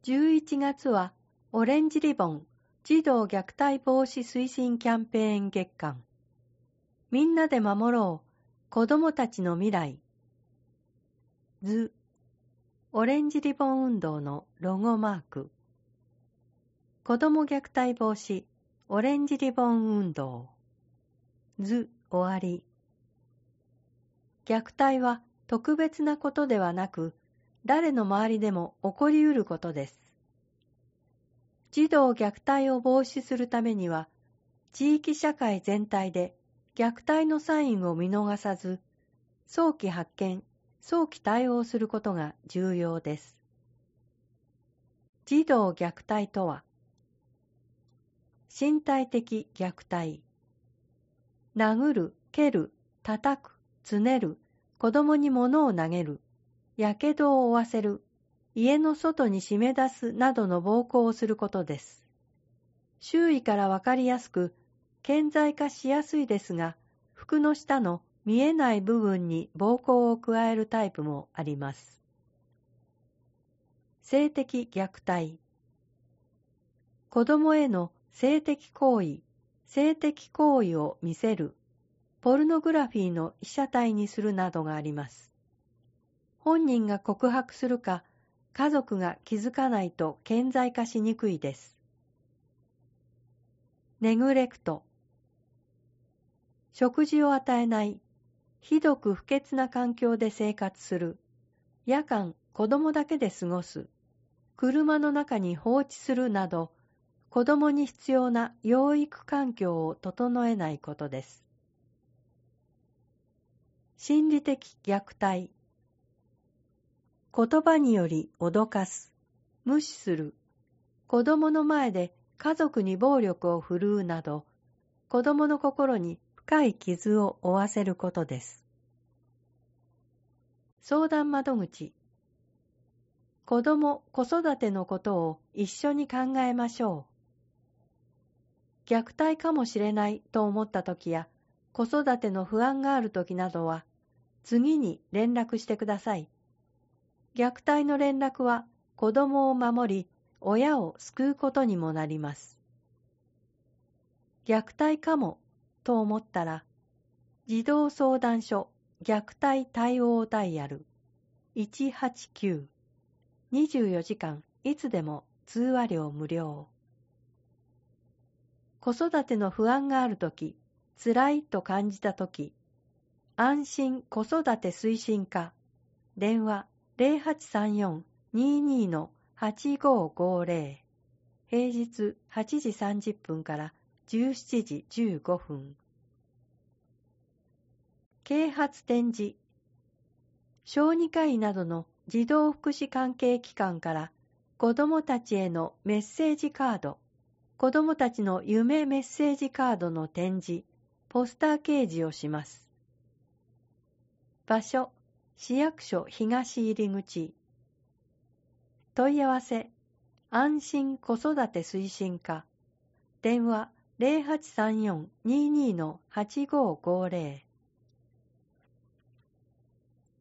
11月はオレンジリボン児童虐待防止推進キャンペーン月間。みんなで守ろう子どもたちの未来。図、オレンジリボン運動のロゴマーク。子ども虐待防止オレンジリボン運動。図、終わり。虐待は特別なことではなく、誰の周りでも起こりうることです。児童虐待を防止するためには、地域社会全体で虐待のサインを見逃さず、早期発見、早期対応することが重要です。児童虐待とは、身体的虐待、殴る、蹴る、叩く、つねる、子供に物を投げる、やけどを負わせる、家の外に締め出すなどの暴行をすることです。周囲からわかりやすく、顕在化しやすいですが、服の下の見えない部分に暴行を加えるタイプもあります。性的虐待。子供への性的行為を見せる、ポルノグラフィーの被写体にするなどがあります。本人が告白するか、家族が気づかないと顕在化しにくいです。ネグレクト。食事を与えない、ひどく不潔な環境で生活する、夜間子供だけで過ごす、車の中に放置するなど、子供に必要な養育環境を整えないことです。心理的虐待。言葉により脅かす、無視する、子供の前で家族に暴力を振るうなど、子供の心に深い傷を負わせることです。相談窓口。子供・子育てのことを一緒に考えましょう。虐待かもしれないと思ったときや、子育ての不安があるときなどは、次に連絡してください。虐待の連絡は子供を守り、親を救うことにもなります。虐待かもと思ったら、児童相談所虐待対応ダイヤル189、24時間いつでも通話料無料。子育ての不安があるとき、辛いと感じたとき、安心子育て推進課、電話0834-22-8550、平日8時30分から17時15分。啓発展示。小児科医などの児童福祉関係機関から子どもたちへのメッセージカード、子どもたちの夢メッセージカードの展示、ポスター掲示をします。場所、市役所東入り口。問い合わせ、安心子育て推進課。電話0834-22-8550。